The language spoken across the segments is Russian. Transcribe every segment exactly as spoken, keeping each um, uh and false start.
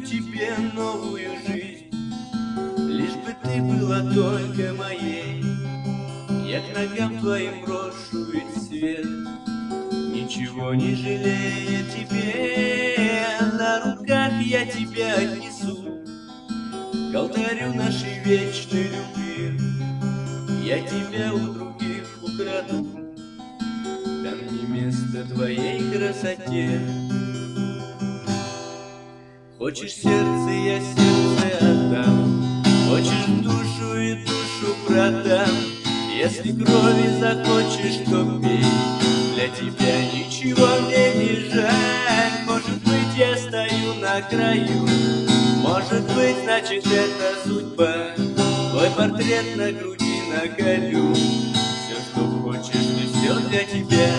тебе новую жизнь, лишь бы ты была только моей. Я к ногам твоим брошу весь свет, ничего не жалея тебе. На руках я тебя отнесу к алтарю нашей вечной любви. Я тебя у других украду, там не место твоей красоте. Хочешь сердце, я сердце отдам, хочешь душу и душу продам. Если крови захочешь, то пей, для тебя ничего мне не жаль. Может быть, я стою на краю, может быть, значит, это судьба. Твой портрет на груди наколю, все, что хочешь, ты все для тебя.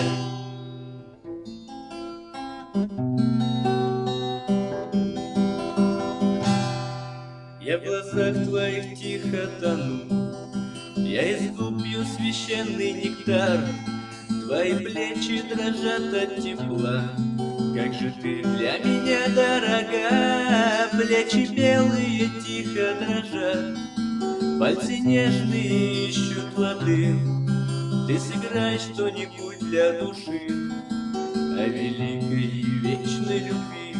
Я в глазах твоих тихо тону, я из губ пью священный нектар. Твои плечи дрожат от тепла, как же ты для меня дорога. Плечи белые тихо дрожат, пальцы нежные ищут лады. Ты сыграй что-нибудь для души о великой и вечной любви.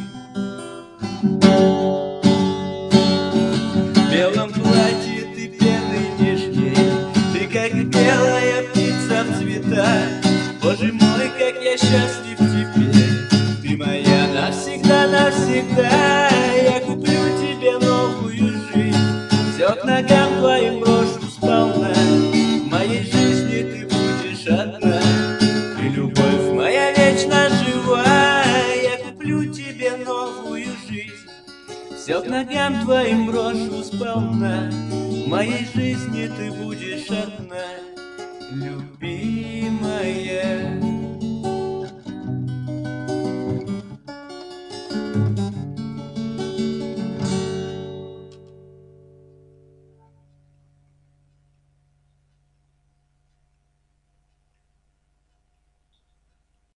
В белом платье ты пеной нежней, ты как белая птица в цветах. Боже мой, как я счастлив теперь, ты моя навсегда, навсегда. Я куплю тебе новую жизнь, все к ногам твоим брошу сполна. В моей жизни ты будешь одна, ты любовь моя вечно живая. Я куплю тебе новую жизнь, все к ногам твоим брошу сполна. В моей жизни ты будешь одна, люби.